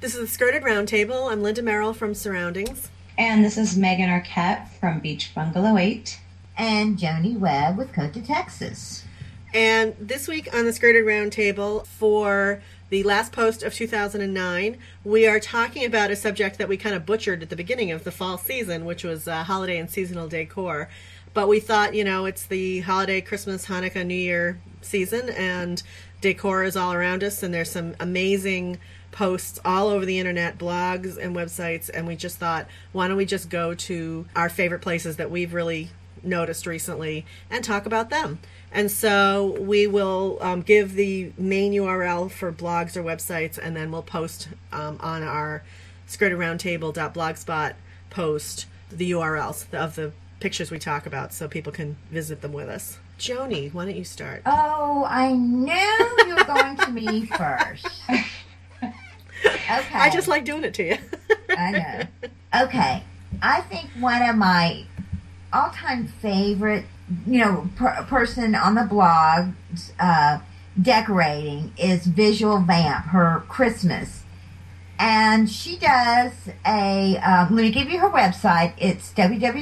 This is the Skirted Roundtable. I'm Linda Merrill from Surroundings. And this is Megan Arquette from Beach Bungalow 8. And Joni Webb with Cote de Texas. And this week on the Skirted Roundtable, for the last post of 2009, we are talking about a subject that we kind of butchered at the beginning of the fall season, which was holiday and seasonal decor. But we thought, it's the holiday, Christmas, Hanukkah, New Year season, and decor is all around us, and there's some amazing posts all over the internet, blogs and websites, and we just thought, why don't we just go to our favorite places that we've really noticed recently and talk about them. And so we will give the main URL for blogs or websites, and then we'll post on our skirtedraroundtable.blogspot post the URLs of the pictures we talk about so people can visit them with us. Joni, why don't you start? Oh, I knew you were going to me first. Okay. I just like doing it to you. I know. Okay. I think one of my all-time favorite, person on the blog decorating is Visual Vamp, her Christmas. And she does let me give you her website. It's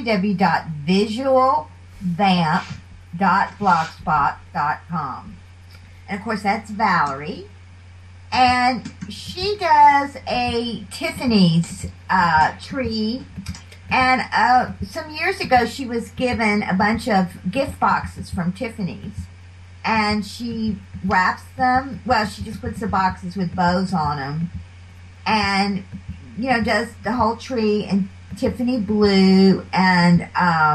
www.visualvamp.blogspot.com. And of course, that's Valerie. And she does a Tiffany's tree. And some years ago, she was given a bunch of gift boxes from Tiffany's. And she wraps them. Well, she just puts the boxes with bows on them. And, does the whole tree in Tiffany blue and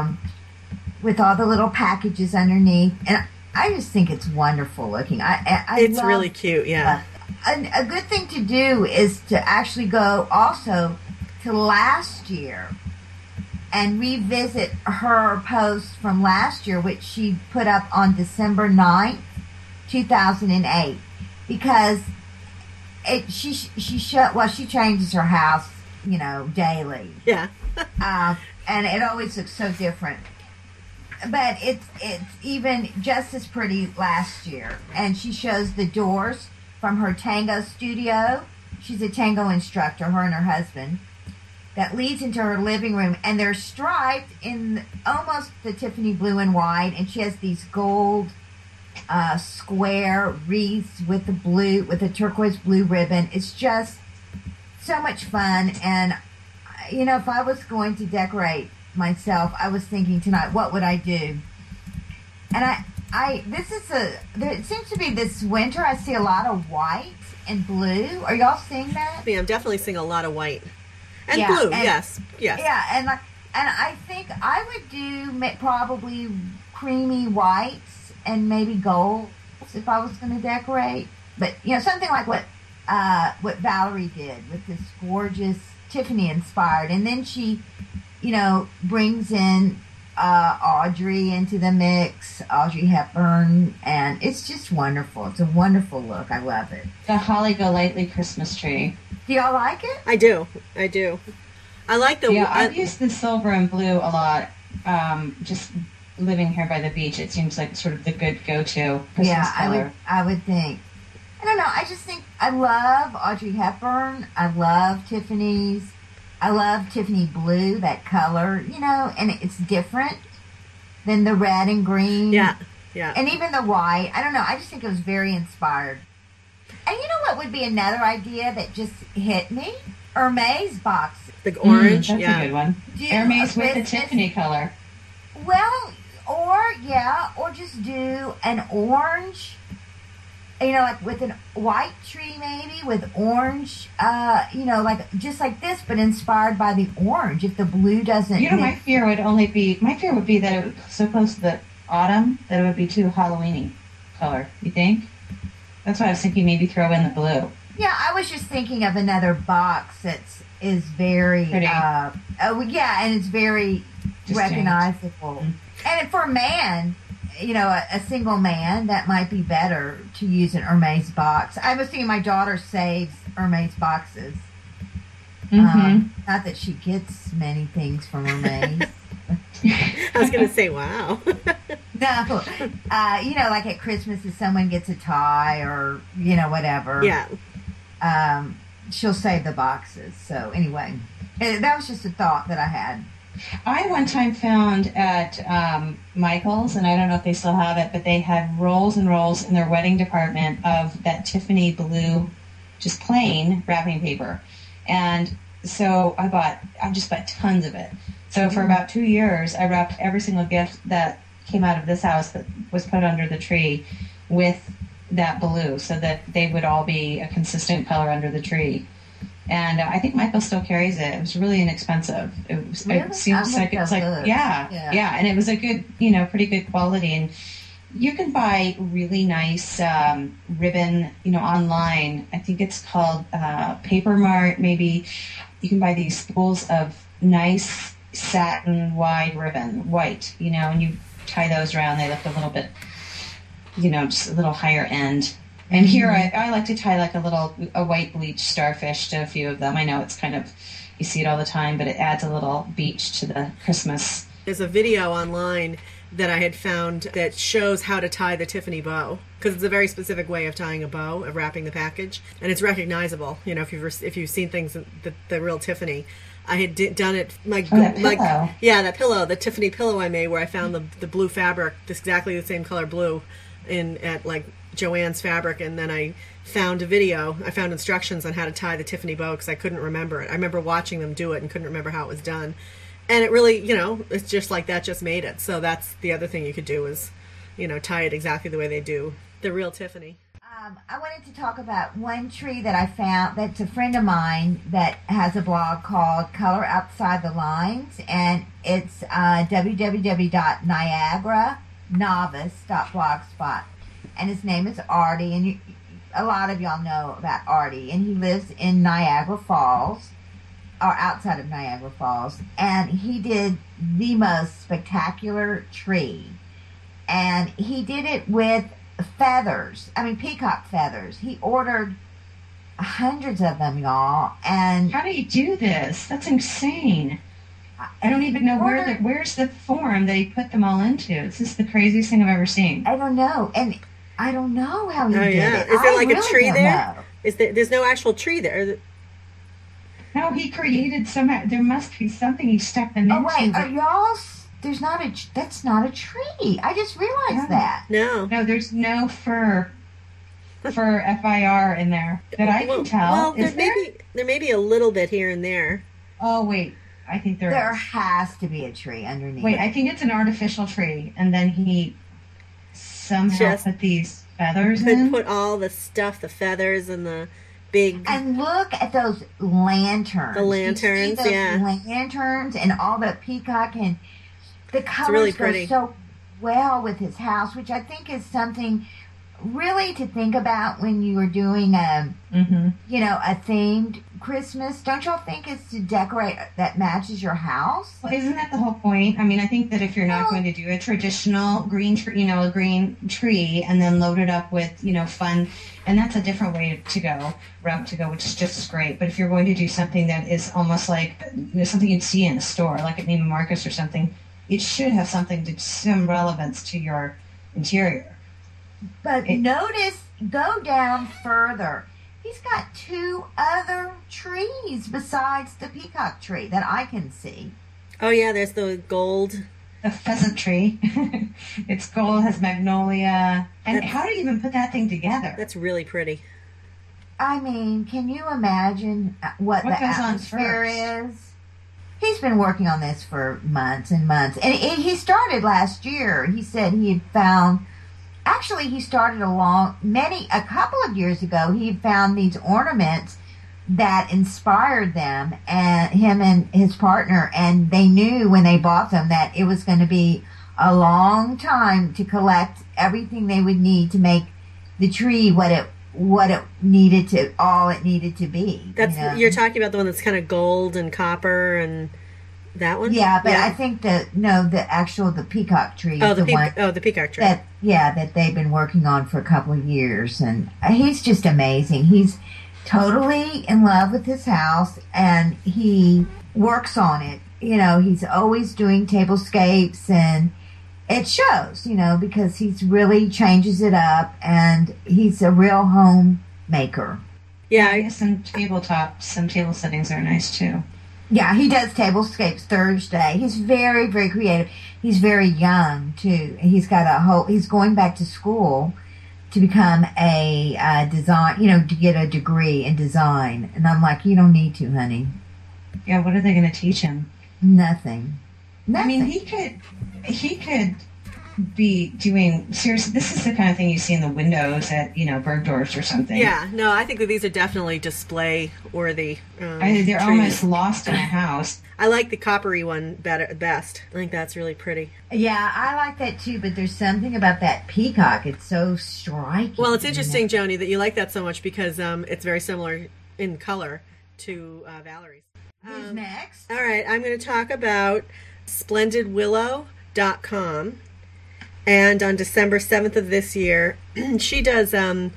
with all the little packages underneath. And I just think it's wonderful looking. It's really cute, yeah. A good thing to do is to actually go also to last year and revisit her post from last year, which she put up on December 9th, 2008, because she changes her house, daily. Yeah. And it always looks so different. But it's even just as pretty last year. And she shows the doors from her tango studio. She's a tango instructor, her and her husband, that leads into her living room. And they're striped in almost the Tiffany blue and white. And she has these gold square wreaths with the turquoise blue ribbon. It's just so much fun. And, if I was going to decorate myself, I was thinking tonight, what would I do? And it seems to be this winter, I see a lot of white and blue. Are y'all seeing that? Yeah, I'm definitely seeing a lot of white. And yeah, blue, and, yes. Yeah, and I think I would do probably creamy whites and maybe golds if I was going to decorate. But, something like what Valerie did with this gorgeous Tiffany inspired. And then she, brings in Audrey into the mix, Audrey Hepburn, and it's just wonderful. It's a wonderful look. I love it. The Holly Golightly Christmas tree. Do y'all like it? I do. I like the... Yeah, I've used the silver and blue a lot. Just living here by the beach, it seems like sort of the good go-to Christmas color. I would think. I don't know. I just think I love Audrey Hepburn. I love Tiffany's. I love Tiffany blue, that color, and it's different than the red and green. Yeah. And even the white. I don't know. I just think it was very inspired. And you know what would be another idea that just hit me? Hermes box. The orange, that's a good one. Hermes with the Tiffany color. Well, or just do an orange, like with a white tree maybe, with orange, just like this, but inspired by the orange. If the blue doesn't... my fear would be that it was so close to the autumn that it would be too Halloween-y color. You think? That's why I was thinking maybe throw in the blue. Yeah, I was just thinking of another box is very... Pretty. And it's very Distinct. recognizable. Mm-hmm. And for a man... a single man, that might be better to use an Hermes box. I was thinking my daughter saves Hermes boxes. Mm-hmm. Not that she gets many things from Hermes. I was going to say, wow. No. Like at Christmas if someone gets a tie or, whatever. Yeah. she'll save the boxes. So anyway, that was just a thought that I had. I one time found at Michael's, and I don't know if they still have it, but they had rolls and rolls in their wedding department of that Tiffany blue, just plain wrapping paper. And so I just bought tons of it. So for about 2 years, I wrapped every single gift that came out of this house that was put under the tree with that blue, so that they would all be a consistent color under the tree. And I think Michael still carries it. It was really inexpensive. Really? It seems like it's like good. yeah, and it was a good, pretty good quality. And you can buy really nice ribbon, online. I think it's called Paper Mart. Maybe you can buy these spools of nice satin wide ribbon, white, and you tie those around. They look a little bit, just a little higher end. And here I like to tie like a white bleach starfish to a few of them. I know it's kind of, you see it all the time, but it adds a little beach to the Christmas. There's a video online that I had found that shows how to tie the Tiffany bow, because it's a very specific way of tying a bow, of wrapping the package, and it's recognizable. If you've seen things, the real Tiffany. I had done it that pillow, the Tiffany pillow I made, where I found the blue fabric, exactly the same color blue, at like Joann's Fabric, and then I found a video. I found instructions on how to tie the Tiffany bow because I couldn't remember it. I remember watching them do it and couldn't remember how it was done. And it really, it's just like that just made it. So that's the other thing you could do is, tie it exactly the way they do the real Tiffany. I wanted to talk about one tree that I found that's a friend of mine that has a blog called Color Outside the Lines, and it's www.niagaranovice.blogspot. And his name is Artie, and a lot of y'all know about Artie, and he lives in Niagara Falls, or outside of Niagara Falls, and he did the most spectacular tree, and he did it with feathers. I mean, peacock feathers. He ordered hundreds of them, y'all. And how do you do this? That's insane. I don't even know where's the form that he put them all into. This is the craziest thing I've ever seen. I don't know, and I don't know how he did it. Is there like a tree there? There's no actual tree there? No, he created there must be something he stuck them into. Oh wait, are y'all? That's not a tree. I just realized that. No, there's no fir in there that I can tell. Well, there may be a little bit here and there. Oh wait, I think there has to be a tree underneath. Wait, I think it's an artificial tree, and then he somehow put these feathers in. Put all the stuff, the feathers and the big. And look at those lanterns. The lanterns, lanterns and all the peacock, and the colors really pretty. Go so well with his house, which I think is something really to think about when you are doing a themed Christmas. Don't y'all think it's to decorate that matches your house? Well, isn't that the whole point? I mean, I think that if you're not going to do a traditional green tree, a green tree, and then load it up with, fun, and that's a different route to go, which is just as great. But if you're going to do something that is almost like something you'd see in a store, like at Neiman Marcus or something, it should have some relevance to your interior. But go down further. He's got 2 other trees besides the peacock tree that I can see. Oh, yeah, there's the gold. The pheasant tree. It's gold, has magnolia. And how do you even put that thing together? That's really pretty. I mean, can you imagine what the atmosphere is? He's been working on this for months and months. And he started last year. He said he had found... Actually, he started a couple of years ago, he had found these ornaments that inspired them, and him and his partner, and they knew when they bought them that it was going to be a long time to collect everything they would need to make the tree what it needed to be. You're talking about the one that's kind of gold and copper and that one? Yeah, but I think the peacock tree is the peacock tree. That they've been working on for a couple of years, and he's just amazing. He's totally in love with his house, and he works on it. He's always doing tablescapes, and it shows, because he's really changes it up, and he's a real homemaker. Yeah, I guess some table settings are nice too. Yeah, he does tablescapes Thursday. He's very, very creative. He's very young too. He's got he's going back to school to become a design, to get a degree in design. And I'm like, you don't need to, honey. Yeah, what are they going to teach him? Nothing. I mean, he could be doing, seriously, this is the kind of thing you see in the windows at, Bergdorf's or something. Yeah, no, I think that these are definitely display worthy. They're trees. almost lost in a house. I like the coppery one best. I think that's really pretty. Yeah, I like that too, but there's something about that peacock. It's so striking. Well, it's interesting, Joni, that you like that so much because it's very similar in color to Valerie's. Who's next? All right, I'm going to talk about splendidwillow.com. And on December 7th of this year, she does, her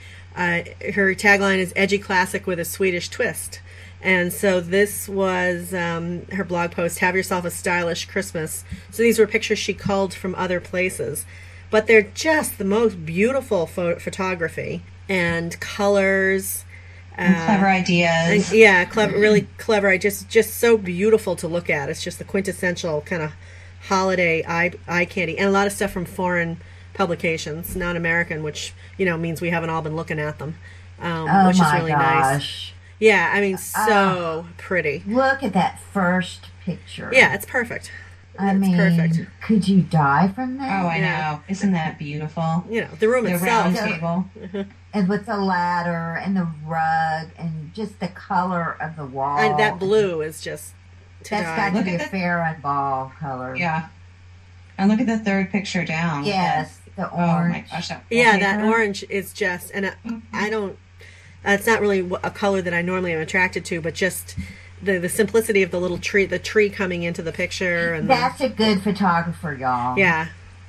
tagline is edgy classic with a Swedish twist. And so this was her blog post, Have Yourself a Stylish Christmas. So these were pictures she culled from other places. But they're just the most beautiful photography and colors. And clever ideas. Yeah, really clever. Just so beautiful to look at. It's just the quintessential kind of holiday eye candy, and a lot of stuff from foreign publications, not American, which means we haven't all been looking at them, which is really nice. Yeah, I mean, so pretty. Look at that first picture. Yeah, it's perfect. I mean, perfect. Could you die from that? Oh, I know. Isn't that beautiful? The room itself. The round table. And with the ladder and the rug and just the color of the wall. And that blue is just That's got to be a Farron ball color. Yeah. And look at the third picture down. Yes, the orange. Oh my gosh. That orange is just, and I don't, it's not really a color that I normally am attracted to, but just the simplicity of the little tree, the tree coming into the picture. And that's a good photographer, y'all. Yeah.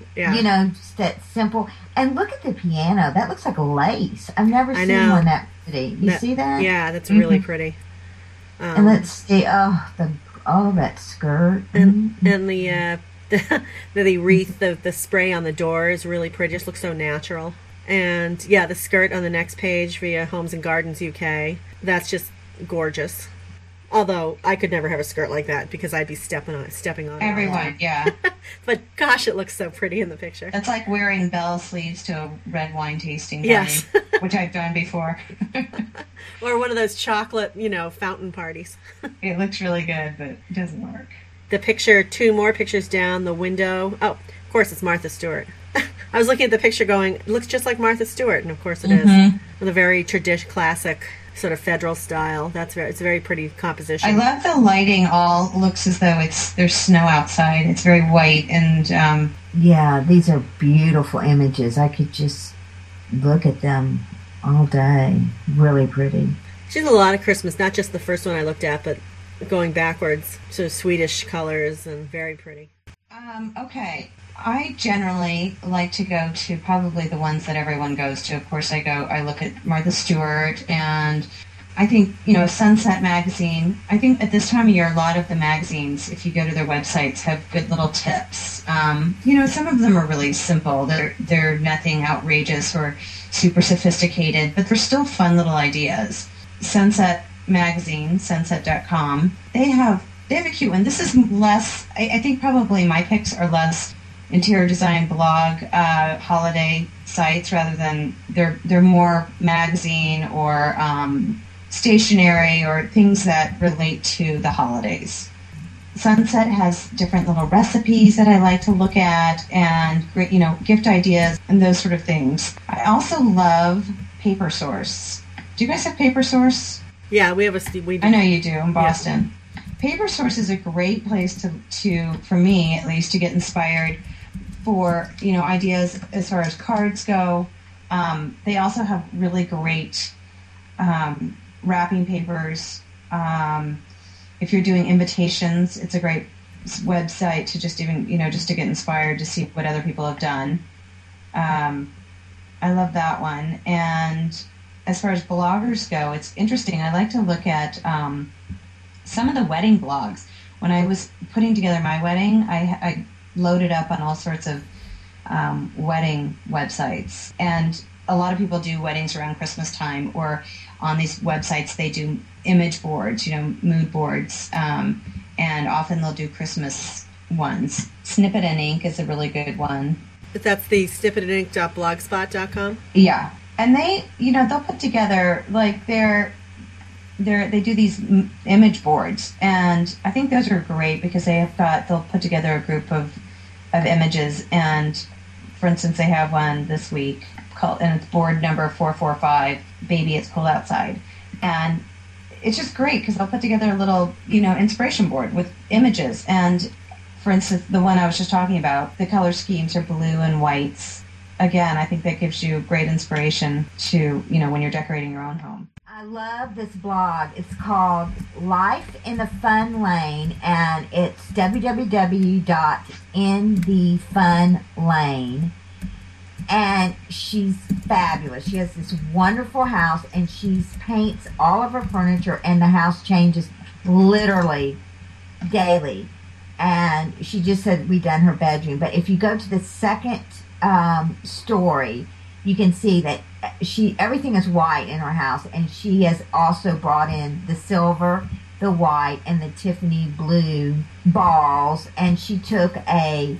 Just that simple. And look at the piano. That looks like lace. I've never seen one that pretty. You see that? Yeah, that's really pretty. And let's see. That skirt. And the wreath, the spray on the door is really pretty. It just looks so natural. And the skirt on the next page via Homes and Gardens UK. That's just gorgeous. Although I could never have a skirt like that because I'd be stepping on everyone. Yeah. But gosh, it looks so pretty in the picture. That's like wearing bell sleeves to a red wine tasting party, yes, which I've done before. Or one of those chocolate, fountain parties. It looks really good, but it doesn't work. The picture, 2 more pictures down, the window. Oh, of course, it's Martha Stewart. I was looking at the picture going, it looks just like Martha Stewart, and of course it is. With a very classic sort of federal style. It's a very pretty composition. I love the lighting. All looks as though there's snow outside. It's very white and these are beautiful images. I could just look at them all day. Really pretty. She has a lot of Christmas, not just the first one I looked at, but going backwards. So Swedish colors and very pretty. Okay. I generally like to go to probably the ones that everyone goes to. Of course, I look at Martha Stewart, and I think, Sunset Magazine. I think at this time of year, a lot of the magazines, if you go to their websites, have good little tips. Some of them are really simple. They're nothing outrageous or super sophisticated, but they're still fun little ideas. Sunset Magazine, sunset.com, they have a cute one. This is less, I think probably my picks are less interior design blog holiday sites rather than they're more magazine or stationery or things that relate to the holidays. Sunset has different little recipes that I like to look at and gift ideas and those sort of things. I also love Paper Source. Do you guys have Paper Source? Yeah, we do. I know you do in Boston. Yeah. Paper Source is a great place to for me at least, to get inspired for ideas as far as cards go. They also have really great wrapping papers. If you're doing invitations, it's a great website to just to get inspired to see what other people have done. I love that one. And as far as bloggers go, it's interesting. I like to look at some of the wedding blogs. When I was putting together my wedding, I loaded up on all sorts of wedding websites, and a lot of people do weddings around Christmas time, or on these websites, they do image boards, mood boards, and often they'll do Christmas ones. Snippet and Ink is a really good one. That's the snippetingk.blogspot.com? Yeah. And they, they'll put together, like, they do these image boards, and I think those are great because they'll put together a group of images, and for instance, they have one this week and it's board number 445, Baby It's Cold Outside. And it's just great because they'll put together a little, inspiration board with images. And for instance, the one I was just talking about, the color schemes are blue and whites. Again, I think that gives you great inspiration to, when you're decorating your own home. I love this blog. It's called Life in the Fun Lane, and it's www.inthefunlane. And she's fabulous. She has this wonderful house, and she paints all of her furniture, and the house changes literally daily. And she just said we done her bedroom. But if you go to the second story, you can see that everything is white in her house, and she has also brought in the silver, the white, and the Tiffany blue balls. And she took a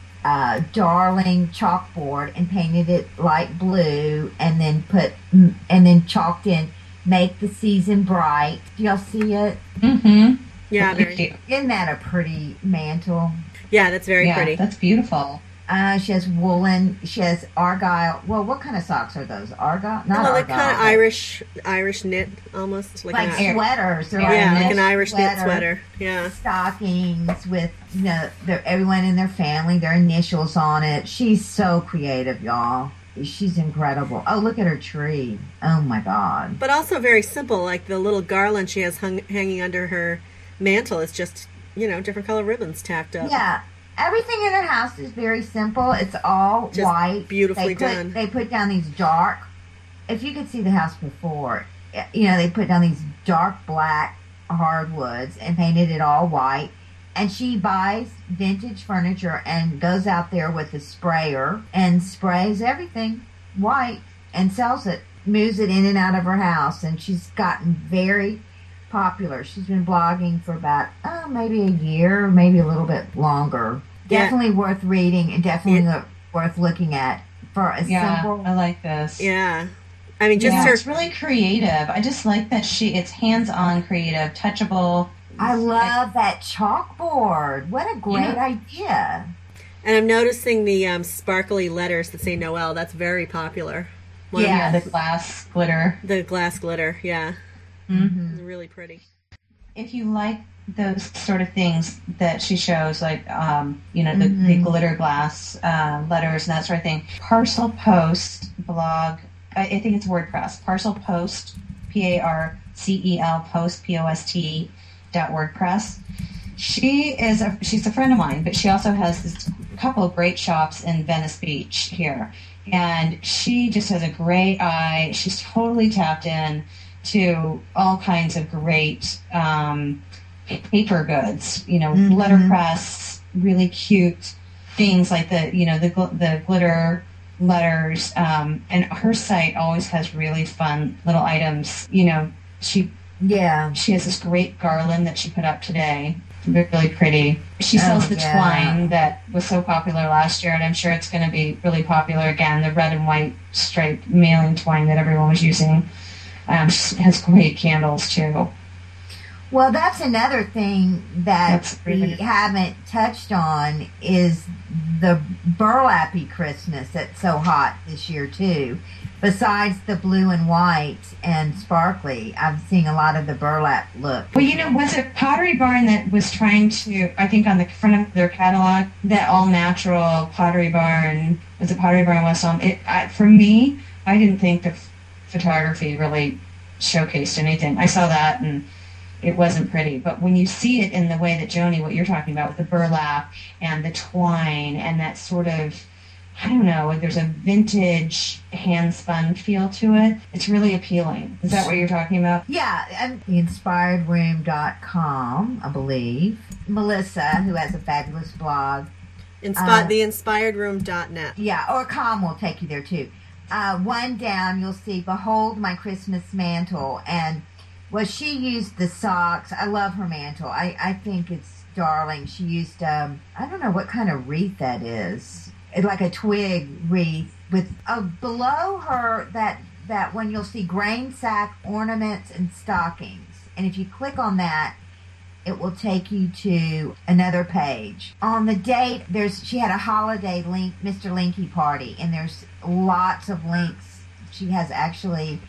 darling chalkboard and painted it light blue, and then chalked in "Make the Season Bright." Do y'all see it? Mm-hmm. Yeah, very cute. Isn't that a pretty mantle? Yeah, that's very pretty. That's beautiful. She has woolen. She has argyle. Well, what kind of socks are those? Argyle? Not argyle. Like kind of Irish knit, almost like sweaters. They're like an Irish knit sweater. Yeah. Stockings with everyone in their family, their initials on it. She's so creative, y'all. She's incredible. Oh, look at her tree. Oh my God. But also very simple. Like the little garland she has hanging under her mantle is just different color ribbons tacked up. Yeah. Everything in her house is very simple. It's all just white. Beautifully done. They put down these dark, if you could see the house before, they put down these dark black hardwoods and painted it all white. And she buys vintage furniture and goes out there with a sprayer and sprays everything white and sells it, moves it in and out of her house. And she's gotten very popular. She's been blogging for about maybe a year, maybe a little bit longer. Yeah. Definitely worth reading and definitely worth looking at for a simple. I like this. Yeah, I mean, it's really creative. I just like that it's hands-on, creative, touchable. I love that chalkboard. What a great idea! And I'm noticing the sparkly letters that say Noel. That's very popular. The glass glitter. The glass glitter. Yeah. Mm-hmm. It's really pretty. If you like those sort of things that she shows, like the glitter glass letters and that sort of thing, Parcel Post blog, I think it's WordPress. Parcel Post, PARCEL Post POST.WordPress. She's a friend of mine, but she also has this couple of great shops in Venice Beach here, and she just has a great eye. She's totally tapped in to all kinds of great paper goods, letterpress, really cute things like the glitter letters, and her site always has really fun little items. She has this great garland that she put up today, really pretty. She sells the twine that was so popular last year, and I'm sure it's going to be really popular again, the red and white striped mailing twine that everyone was using. She has great candles too. Well, that's another thing that we haven't touched on is the burlappy Christmas that's so hot this year too. Besides the blue and white and sparkly, I'm seeing a lot of the burlap look. Well, was it Pottery Barn that was trying to, I think on the front of their catalog, that all-natural Pottery Barn, was it Pottery Barn West Elm? For me, I didn't think the photography really showcased anything. I saw that and it wasn't pretty. But when you see it in the way that Joni, what you're talking about with the burlap and the twine and that sort of, I don't know, there's a vintage hand-spun feel to it. It's really appealing. Is that what you're talking about? Yeah, and theinspiredroom.com, I believe. Melissa, who has a fabulous blog. Theinspiredroom.net. Yeah, or com will take you there too. one down, you'll see, "Behold my Christmas mantle." And, well, she used the socks. I love her mantle. I think it's darling. She used, I don't know what kind of wreath that is. It's like a twig wreath with, below her, that one you'll see grain sack ornaments and stockings. And if you click on that, it will take you to another page. On the date, she had a holiday link, Mr. Linky party, and there's lots of links. She has actually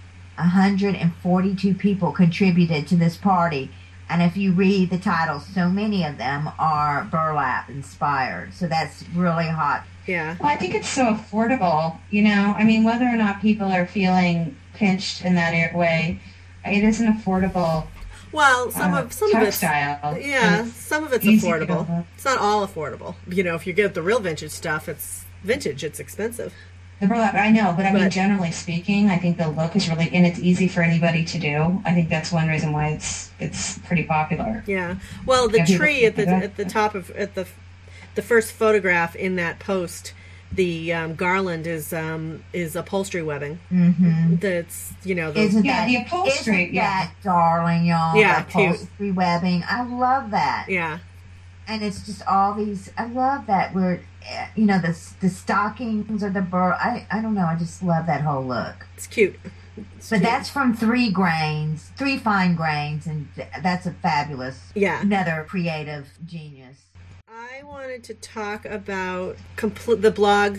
142 people contributed to this party. And if you read the titles, so many of them are burlap inspired. So that's really hot. Yeah. Well, I think it's so affordable, you know. I mean, whether or not people are feeling pinched in that way, it is an affordable. Well, some of it's yeah, some of it's affordable. It's not all affordable. You know, if you get the real vintage stuff, it's vintage. It's expensive. The burlap, I know, but I mean, generally speaking, I think the look is really, and it's easy for anybody to do. I think that's one reason why it's pretty popular. Yeah. Well, the tree at the top of the first photograph in that post, the garland is upholstery webbing. Mm-hmm. That's the upholstery. Isn't that darling, y'all? Yeah, the upholstery cute. webbing. I love that. Yeah. And it's just all these. I love that we're, the stockings or the burr. I don't know. I just love that whole look. It's cute. That's from 3 fine grains, and that's a fabulous. Yeah. Another creative genius. I wanted to talk about the blog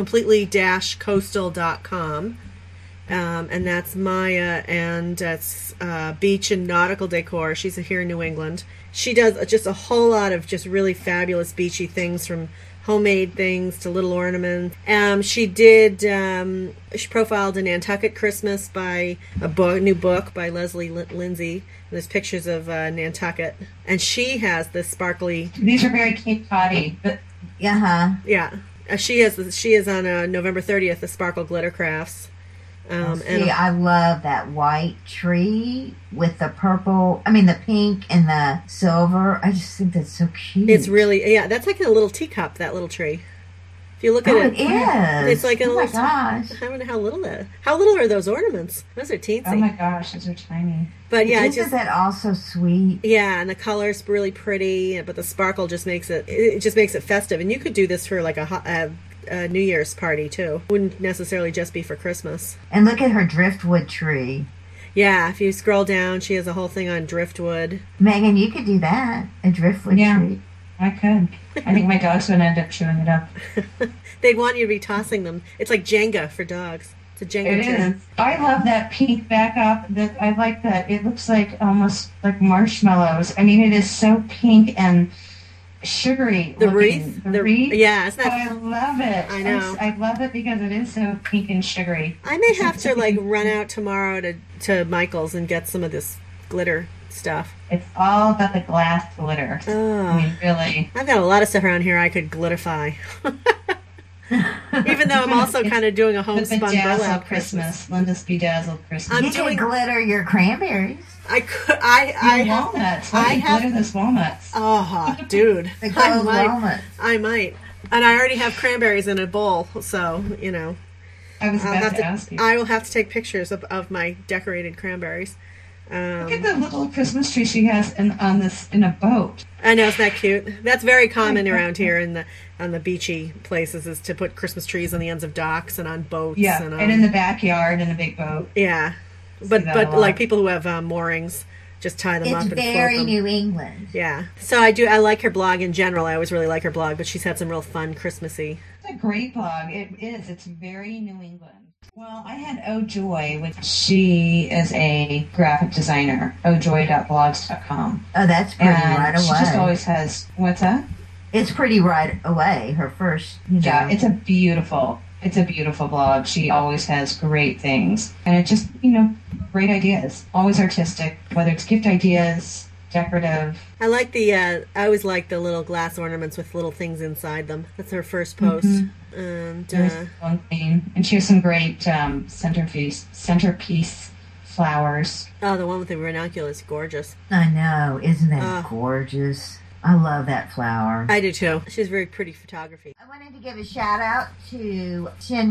completely-coastal.com, and that's Maya, and that's beach and nautical decor. She's here in New England. She does just a whole lot of just really fabulous beachy things, from homemade things to little ornaments. She profiled a Nantucket Christmas by new book by Leslie Lindsay. There's pictures of Nantucket, and she has this sparkly. These are very Cape Coddy. Yeah. She is on November 30th. The Sparkle Glitter Crafts. I love that white tree with the the pink and the silver. I just think that's so cute. It's really, that's like a little teacup, that little tree. If you look at it, it is. It's like a little. My gosh! I don't know how little are those ornaments? Those are teensy. Oh my gosh, those are tiny. But yeah, isn't that also sweet? Yeah, and the color's really pretty, but the sparkle just makes it festive. And you could do this for like a New Year's party too. Wouldn't necessarily just be for Christmas. And look at her driftwood tree. Yeah, if you scroll down, she has a whole thing on driftwood. Megan, you could do that. A driftwood tree. I could. I think my dog's going to end up chewing it up. They'd want you to be tossing them. It's like Jenga for dogs. It's a Jenga tree. It is. I love that pink backup. I like that. It looks like almost like marshmallows. I mean, it is so pink and sugary. The wreath? The wreath? Yeah, isn't that... I love it. I know. I love it because it is so pink and sugary. I may have to run out tomorrow to Michael's and get some of this glitter stuff. It's all about the glass glitter. Oh, I mean, really. I've got a lot of stuff around here I could glitterify. Even though I'm also kind of doing a homespun burlap Christmas. Linda's Bedazzled Christmas. You can glitter your cranberries. I could. I walnuts. I have glitter those walnuts. Oh, dude. The gold walnuts. I might. And I already have cranberries in a bowl, so I was about to ask you. I will have to take pictures of my decorated cranberries. Look at the little Christmas tree she has in a boat. I know, isn't that cute? That's very common around here on the beachy places, is to put Christmas trees on the ends of docks and on boats. Yeah, and in the backyard in a big boat. Yeah, but like people who have moorings just tie them up and float them. It's very New England. Yeah, so I like her blog in general. I always really like her blog, but she's had some real fun Christmassy. It's a great blog. It is. It's very New England. Well, I had OJoy, which she is a graphic designer, ojoy.blogs.com. Oh, that's pretty right away. She just always has, what's that? It's pretty right away, her first, Yeah, it's a beautiful blog. She always has great things. And it just, great ideas. Always artistic, whether it's gift ideas, decorative. I always like the little glass ornaments with little things inside them. That's her first post. Mm-hmm. And one thing. And she has some great centerpiece flowers. Oh, the one with the ranunculus, gorgeous. I know, isn't that gorgeous? I love that flower. I do too. She's very pretty photography. I wanted to give a shout out to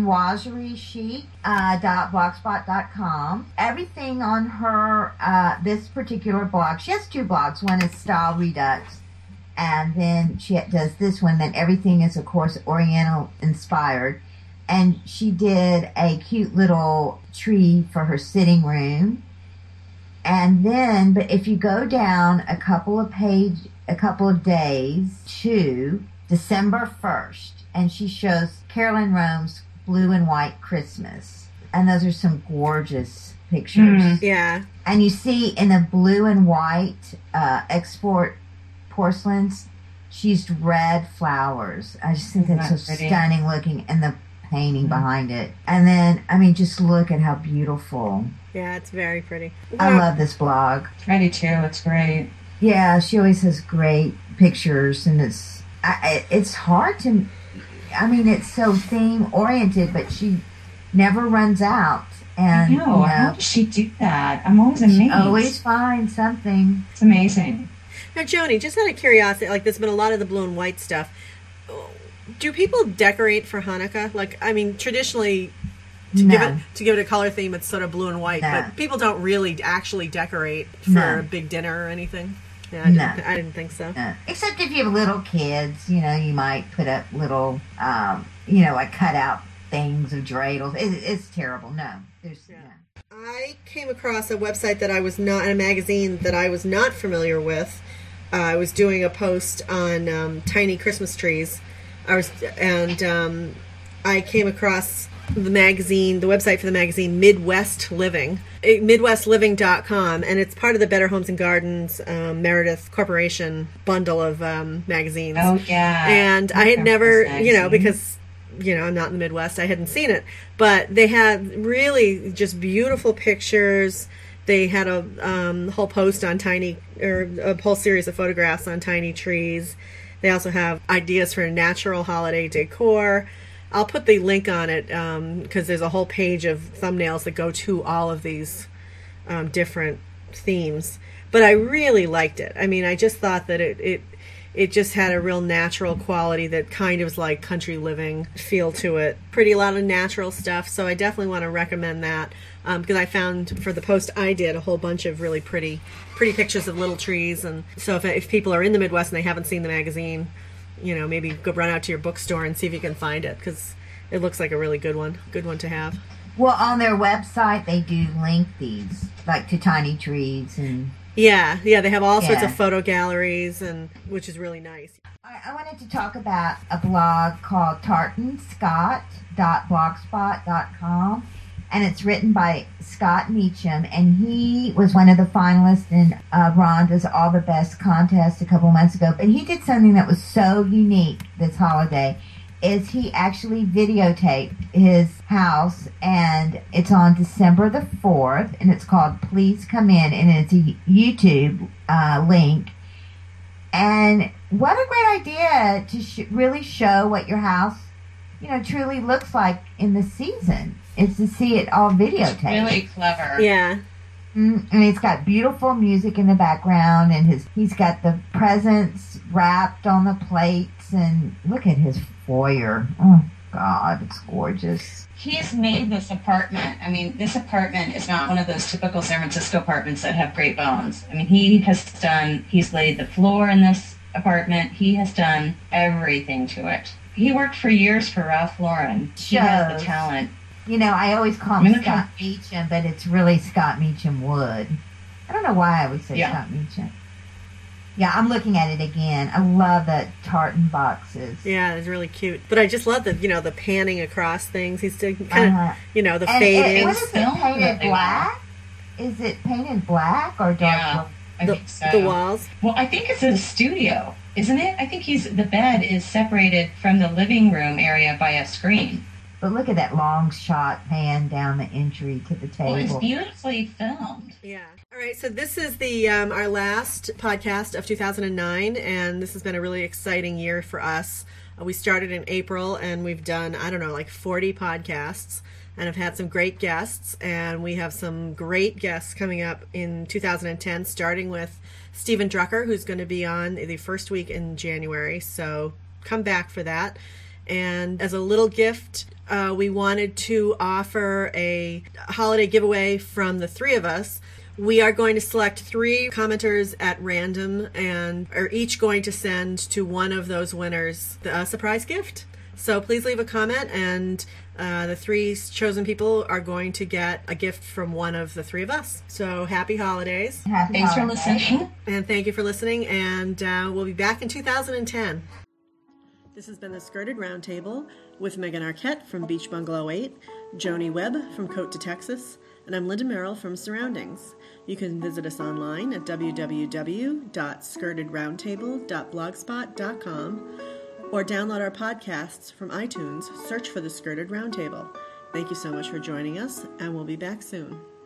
chinoiseriechic.blogspot.com. Everything on her, this particular blog, she has two blogs. One is Style Redux, and then she does this one, then everything is, of course, Oriental inspired. And she did a cute little tree for her sitting room. And then, but if you go down a couple of days to December 1st, and she shows Carolyn Rome's Blue and White Christmas. And those are some gorgeous pictures. Yeah. And you see in the blue and white export porcelains, she's red flowers. I just think that's so stunning looking, and the painting behind it. And then, I mean, just look at how beautiful. Yeah, it's very pretty. I love this blog. I do too. It's great. Yeah, she always has great pictures, and it's hard to, I mean, it's so theme oriented, but she never runs out. And I know. How does she do that? I'm always amazed. She always finds something. It's amazing. Now, Joni, just out of curiosity, like there's been a lot of the blue and white stuff. Do people decorate for Hanukkah? Like, I mean, traditionally, to give it a color theme, it's sort of blue and white. But people don't really actually decorate for a big dinner or anything. Yeah, I didn't think so. No. Except if you have little kids, you might put up little, like cutout things of dreidels. It's terrible. No, there's no. I came across a website that I was not, in a magazine that I was not familiar with. I was doing a post on tiny Christmas trees. I came across the website for the magazine Midwest Living, MidwestLiving.com, and it's part of the Better Homes and Gardens Meredith Corporation bundle of magazines. Oh, yeah. And I had never, because, I'm not in the Midwest, I hadn't seen it, but they had really just beautiful pictures. They had a whole post on a whole series of photographs on tiny trees. They also have ideas for natural holiday decor. I'll put the link on it because there's a whole page of thumbnails that go to all of these different themes. But I really liked it. I mean, I just thought that it just had a real natural quality that kind of was like country living feel to it. A lot of natural stuff. So I definitely want to recommend that because I found for the post I did a whole bunch of really pretty pictures of little trees. And so if people are in the Midwest and they haven't seen the magazine, maybe go run out to your bookstore and see if you can find it because it looks like a really good one to have. Well, on their website, they do link these, like to tiny trees and... Yeah, they have all sorts of photo galleries, and which is really nice. I wanted to talk about a blog called tartanscott.blogspot.com, and it's written by Scott Meacham, and he was one of the finalists in Rhonda's All the Best contest a couple months ago. And he did something that was so unique this holiday, is he actually videotaped his house, and it's on December the 4th, and it's called Please Come In, and it's a YouTube link. And what a great idea to really show what your house, truly looks like in the season, is to see it all videotaped. Really clever. Yeah. And it's got beautiful music in the background, and he's got the presents wrapped on the plates, and look at his foyer. Oh, God, it's gorgeous. He's made this apartment. I mean, this apartment is not one of those typical San Francisco apartments that have great bones. I mean, he's laid the floor in this apartment. He has done everything to it. He worked for years for Ralph Lauren. He has the talent. I always call him Scott Meacham, but it's really Scott Meacham Wood. I don't know why I would say Scott Meacham. Yeah, I'm looking at it again. I love the tartan boxes. Yeah, it's really cute. But I just love the panning across things. He's doing kind of, the fading. What is it, painted black? Is it painted black or dark? Yeah, I think so. The walls? Well, I think it's a studio, isn't it? I think the bed is separated from the living room area by a screen. But look at that long shot pan down the entry to the table. Well, it's beautifully filmed. Yeah. All right, so this is the our last podcast of 2009, and this has been a really exciting year for us. We started in April, and we've done, 40 podcasts, and have had some great guests, and we have some great guests coming up in 2010, starting with Stephen Drucker, who's going to be on the first week in January. So come back for that. And as a little gift, we wanted to offer a holiday giveaway from the three of us. We are going to select 3 commenters at random and are each going to send to one of those winners a surprise gift. So please leave a comment, and the 3 chosen people are going to get a gift from one of the 3 of us. So happy holidays. Thanks for listening. And thank you for listening, and we'll be back in 2010. This has been the Skirted Roundtable with Megan Arquette from Beach Bungalow 8, Joni Webb from Cote de Texas, and I'm Linda Merrill from Surroundings. You can visit us online at www.skirtedroundtable.blogspot.com or download our podcasts from iTunes. Search for the Skirted Roundtable. Thank you so much for joining us, and we'll be back soon.